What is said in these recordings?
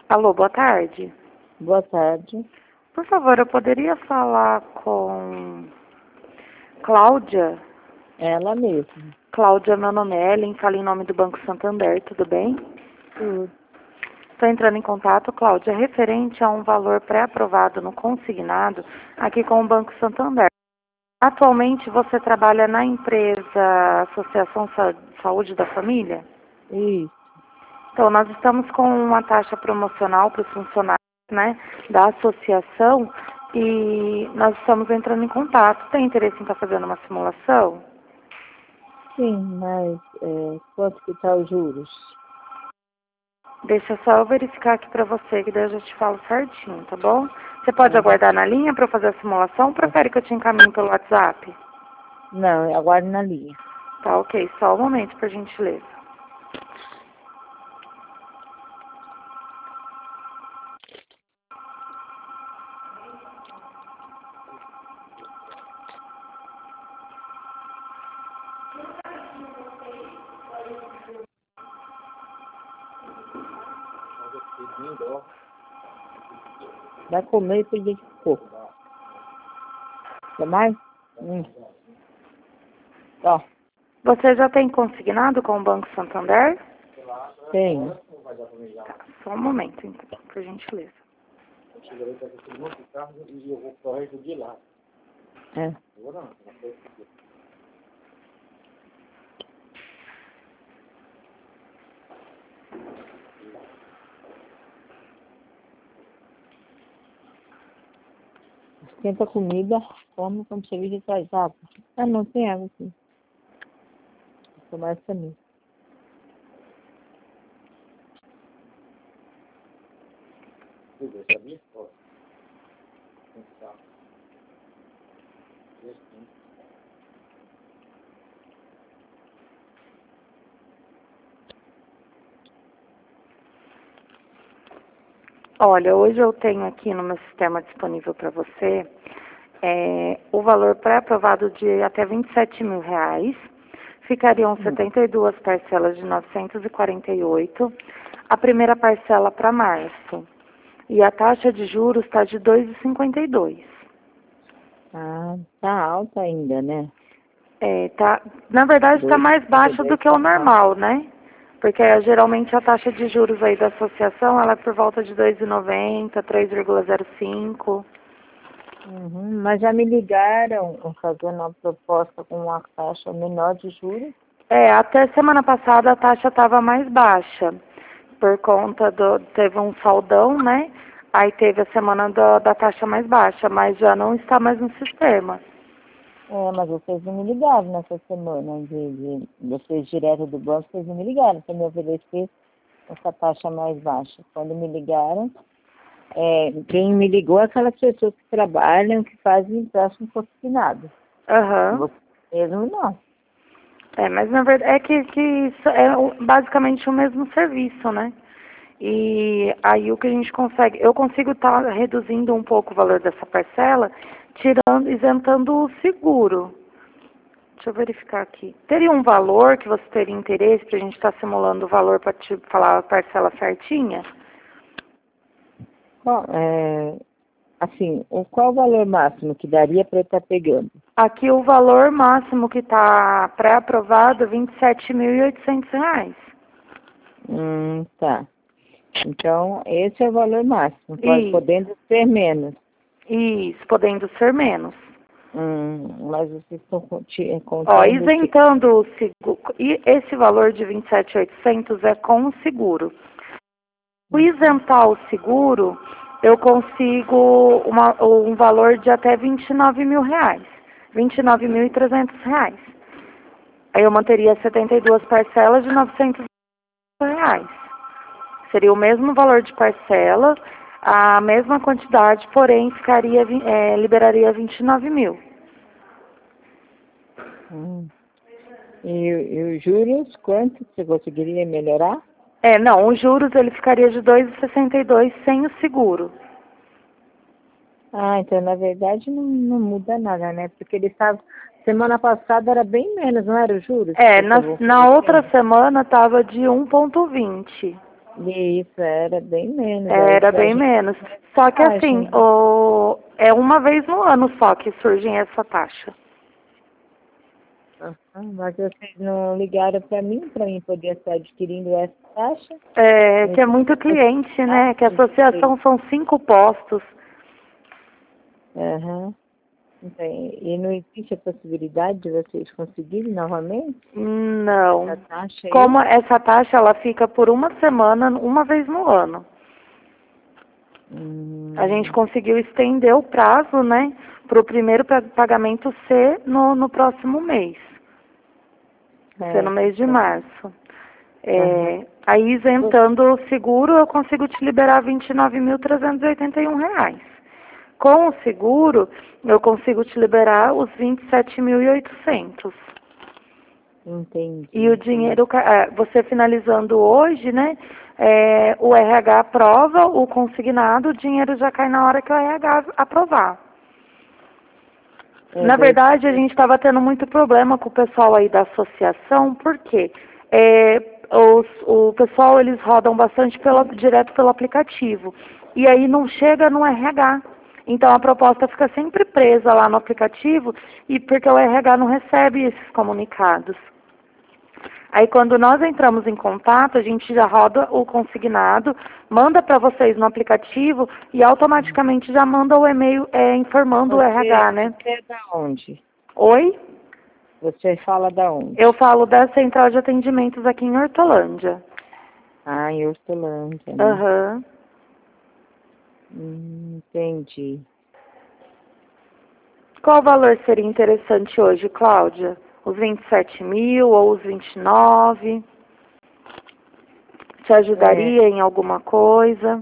Alô, boa tarde. Boa tarde. Por favor, eu poderia falar com Cláudia? Ela mesma. Cláudia, meu nome é Ellen, falo em nome do Banco Santander, tudo bem? Tudo. Estou entrando em contato, Cláudia, referente a um valor pré-aprovado no consignado aqui com o Banco Santander. Atualmente você trabalha na empresa Associação Saúde da Família? Isso. Então, nós estamos com uma taxa promocional para os funcionários, né, da associação e nós estamos entrando em contato. Tem interesse em estar fazendo uma simulação? Sim, mas quanto que tá os juros? Deixa só eu verificar aqui para você, que daí eu já te falo certinho, tá bom? Você pode aguardar na linha para eu fazer a simulação ou prefere que eu te encaminhe pelo WhatsApp? Não, eu aguardo na linha. Tá, ok. Só um momento, por gentileza. Vai comer e pedir de pouco. Quer mais? Ó, Você já tem consignado com o Banco Santander? tem. Tá, só um momento, então, por gentileza. É. Esquenta a comida, come quando você vir traz água. Ah, não tem água aqui. Vou tomar essa mesmo. Olha, hoje eu tenho aqui no meu sistema disponível para você o valor pré-aprovado de até R$ 27.000. Ficariam 72 parcelas de 948. A primeira parcela para março. E a taxa de juros está de 2,52. Ah, tá alta ainda, né? Na verdade está mais baixa do que o normal, né? Porque geralmente a taxa de juros aí da associação ela é por volta de 2,90, 3,05. Mas já me ligaram fazendo uma proposta com uma taxa menor de juros. Até semana passada a taxa estava mais baixa, por conta teve um saldão, né? Aí teve a semana da taxa mais baixa, mas já não está mais no sistema. Mas vocês não me ligaram nessa semana, vocês direto do banco, vocês não me ligaram para me oferecer essa taxa mais baixa. Quando me ligaram, quem me ligou é aquelas pessoas que trabalham, que fazem empréstimo consignado. Vocês mesmo não. Mas na verdade é que isso é basicamente o mesmo serviço, né? E aí o que a gente consegue, eu consigo estar reduzindo um pouco o valor dessa parcela, isentando o seguro. Deixa eu verificar aqui. Teria um valor que você teria interesse para a gente estar simulando o valor para te falar a parcela certinha? Bom, qual o valor máximo que daria para eu estar pegando? Aqui o valor máximo que está pré-aprovado é R$ 27.800. Tá. Então, esse é o valor máximo, podendo ser menos. Isso, podendo ser menos. Mas vocês estão contando... Isentando o seguro, e esse valor de 27.800 é com o seguro. O isentar o seguro, eu consigo um valor de até R$ 29.000, R$ 29.300. Aí eu manteria 72 parcelas de R$ 900. Seria o mesmo valor de parcela, a mesma quantidade, porém liberaria 29.000. E os juros, quanto você conseguiria melhorar? Não, os juros ele ficaria de 2,62 sem o seguro. Então na verdade não muda nada, né? Porque ele estava, semana passada era bem menos, não era os juros? Na outra semana estava de 1,20. Isso, era bem menos. Aí Era pra bem gente menos. Só que taxa, assim, né? é uma vez no ano só que surge essa taxa. Mas vocês não ligaram para mim poder estar adquirindo essa taxa? É, Não que é muito existe cliente, taxa né? Que a de vocês. associação são 5 postos. Aham. Então, e não existe a possibilidade de vocês conseguirem novamente essa Não. taxa aí? Como essa taxa ela fica por uma semana, uma vez no ano. A gente Hum, conseguiu estender o prazo, né? Para o primeiro pagamento ser no próximo mês, ser no certo, mês de certo. março. Aham. Aí isentando o seguro, eu consigo te liberar R$ 29.381. Com o seguro, eu consigo te liberar os 27.800. E o Entendi. dinheiro, você finalizando hoje, né? O RH aprova o consignado, o dinheiro já cai na hora que o RH aprovar. É, Na daí, verdade, a gente estava tendo muito problema com o pessoal aí da associação, porque o pessoal eles rodam bastante direto pelo aplicativo. E aí não chega no RH. Então a proposta fica sempre presa lá no aplicativo e porque o RH não recebe esses comunicados. Aí quando nós entramos em contato, a gente já roda o consignado, manda para vocês no aplicativo e automaticamente já manda o e-mail informando o RH, né? você é da onde? Oi? Você fala da Eu onde? falo da central de atendimentos aqui em Hortolândia. Ah, em Hortolândia, né? Aham. Entendi. Qual valor seria interessante hoje, Cláudia? Os 27.000 ou os 29? Te É, ajudaria em alguma coisa?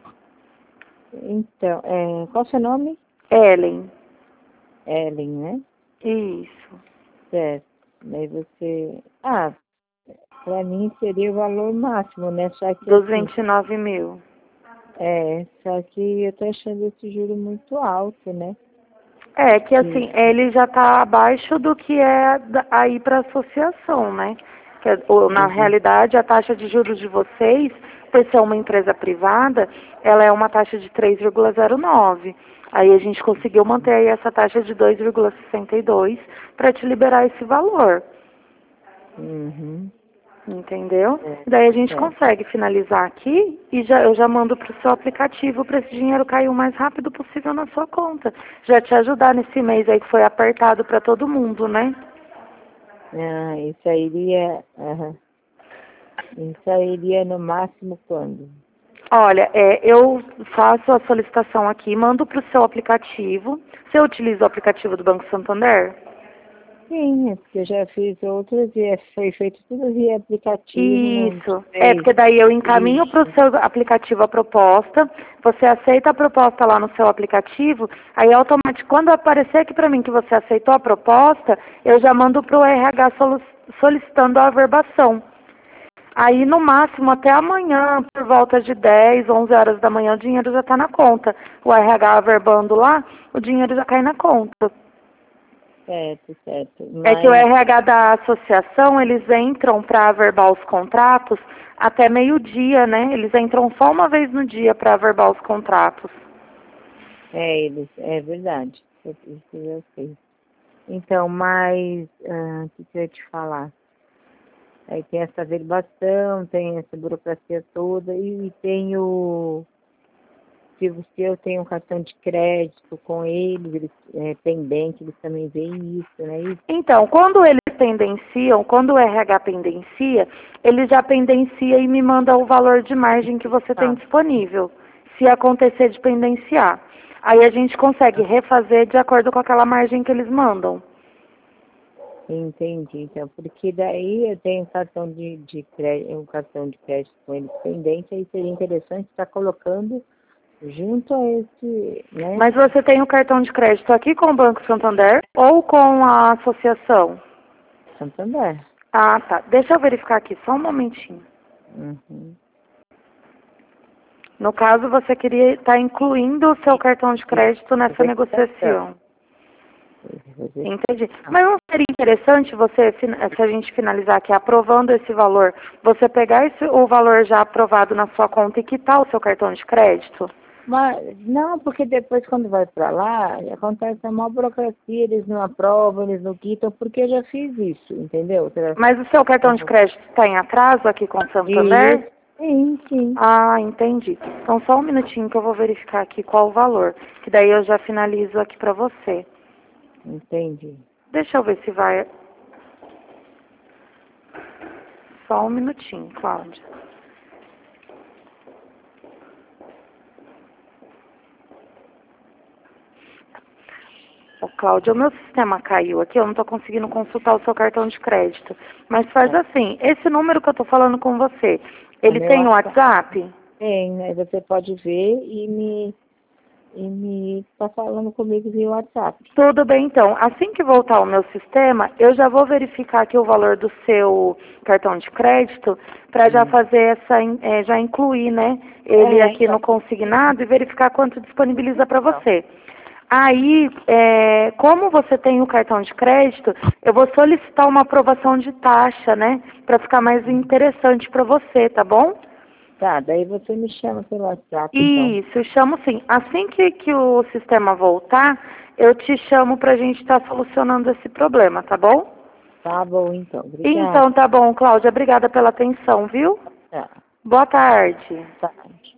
então, qual o seu nome? Ellen. Ellen, né? Isso. Certo. Aí você... Ah, para mim seria o valor máximo, né? Só que Dos assim, 29.000. só que eu tô achando esse juro muito alto, né? É que E, assim, ele já está abaixo do que é aí para associação, né? Na uhum, realidade, a taxa de juros de vocês, por ser uma empresa privada, ela é uma taxa de 3,09. Aí a gente conseguiu manter aí essa taxa de 2,62 para te liberar esse valor. uhum, Entendeu? certo, Daí a gente certo. consegue finalizar aqui e eu já mando para o seu aplicativo para esse dinheiro cair o mais rápido possível na sua conta. Já te ajudar nesse mês aí que foi apertado para todo mundo, né? Ah, isso aí iria, isso aí iria no máximo quando? Olha, eu faço a solicitação aqui, mando para o seu aplicativo. Você utiliza o aplicativo do Banco Santander? Sim, é porque eu já fiz outras e foi feito tudo via aplicativo, não Isso. É, sei. porque daí eu encaminho para o Isso. seu aplicativo a proposta, você aceita a proposta lá no seu aplicativo, aí automaticamente, quando aparecer aqui para mim que você aceitou a proposta, eu já mando para o RH solicitando a averbação. Aí, no máximo, até amanhã, por volta de 10, 11 horas da manhã, o dinheiro já está na conta. O RH averbando lá, o dinheiro já cai na conta. Certo, certo. É que o Mas, RH da associação, eles entram para averbar os contratos até meio-dia, né? Eles entram só uma vez no dia para averbar os contratos. é verdade. Isso eu sei. Então, mas, o que eu ia te falar? Aí tem essa averbação, tem essa burocracia toda e tem se eu tenho um cartão de crédito com eles pendente, eles também veem isso, né? Isso, Então, quando eles pendenciam, quando o RH pendencia, ele já pendencia e me manda o valor de margem que você tem tá. disponível, se acontecer de pendenciar. Aí a gente consegue refazer de acordo com aquela margem que eles mandam. Entendi, então, porque daí eu tenho um cartão de crédito com eles pendente, aí seria interessante estar colocando junto a esse, né, Mas você tem o cartão de crédito aqui com o Banco Santander ou com a associação? Santander. Ah, tá. Deixa eu verificar aqui, só um momentinho. Uhum. No caso, você queria estar incluindo o seu cartão de crédito nessa Essa questão. negociação. Entendi. Mas não seria interessante você, se a gente finalizar aqui aprovando esse valor, você pegar o valor já aprovado na sua conta e quitar o seu cartão de crédito? Mas, não, porque depois quando vai para lá, acontece a maior burocracia, eles não aprovam, eles não quitam, porque eu já fiz isso, entendeu? Mas o seu cartão de crédito está em atraso aqui com o Santander? Sim, sim. Ah, entendi. Então só um minutinho que eu vou verificar aqui qual o valor, que daí eu já finalizo aqui para você. Entendi. Deixa eu ver se vai. Só um minutinho, Cláudia. Ô, Cláudia, o meu sistema caiu aqui, eu não estou conseguindo consultar o seu cartão de crédito. Mas faz assim, esse número que eu estou falando com você, ele meu tem o WhatsApp? Tem, né? Você pode ver e me tá falando comigo via WhatsApp. Tudo bem, então. Assim que voltar ao meu sistema, eu já vou verificar aqui o valor do seu cartão de crédito para já fazer já incluir, né, ele aqui Então. no consignado e verificar quanto disponibiliza para você. Aí, como você tem o cartão de crédito, eu vou solicitar uma aprovação de taxa, né, para ficar mais interessante para você, tá bom? Tá, daí você me chama pelo WhatsApp, então. Isso, eu chamo sim. Assim que o sistema voltar, eu te chamo para a gente estar solucionando esse problema, tá bom? Tá bom, então. Obrigada. Então tá bom, Cláudia. Obrigada pela atenção, viu? Tá. Boa tarde. Tá.